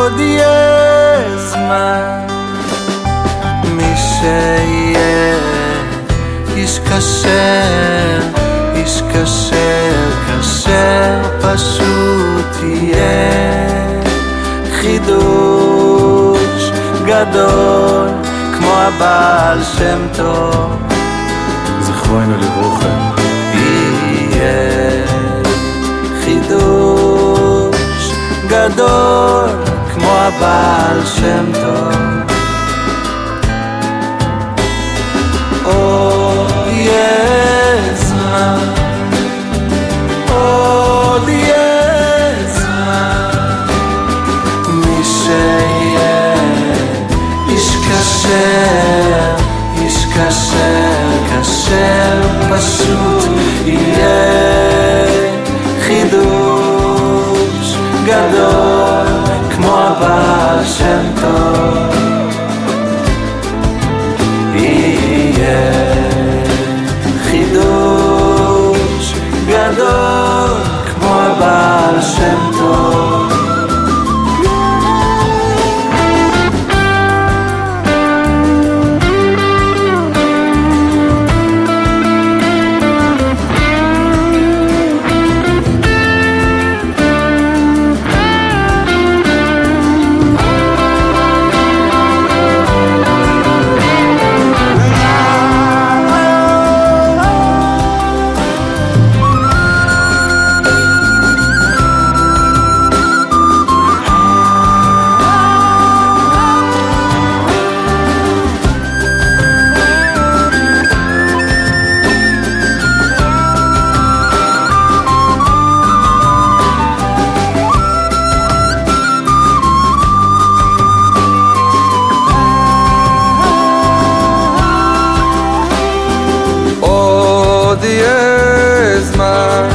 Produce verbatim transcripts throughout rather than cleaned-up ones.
עוד יהיה זמן, מי שיהיה איש כשר, איש כשר, כשר פשוט יהיה חידוש גדול כמו הבעל שם טוב, זכרנו לברכה. יהיה חידוש גדול כמו הבעל שם טוב. עוד יהיה זמן, עוד יהיה זמן, מי שיהיה איש כשר, איש כשר, כשר פשוט יהיה חידוש גדול כמו הבעל שם טוב. יהיה חידוש גדול כמו הבעל שם טוב. עוד יהיה זמן,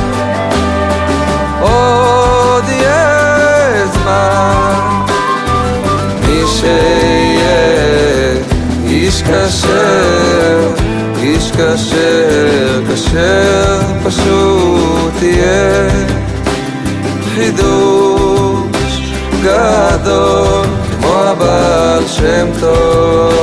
עוד יהיה זמן, מי שיהיה איש כשר, איש כשר, כשר פשוט יהיה חידוש גדול כמו הבעל שם טוב.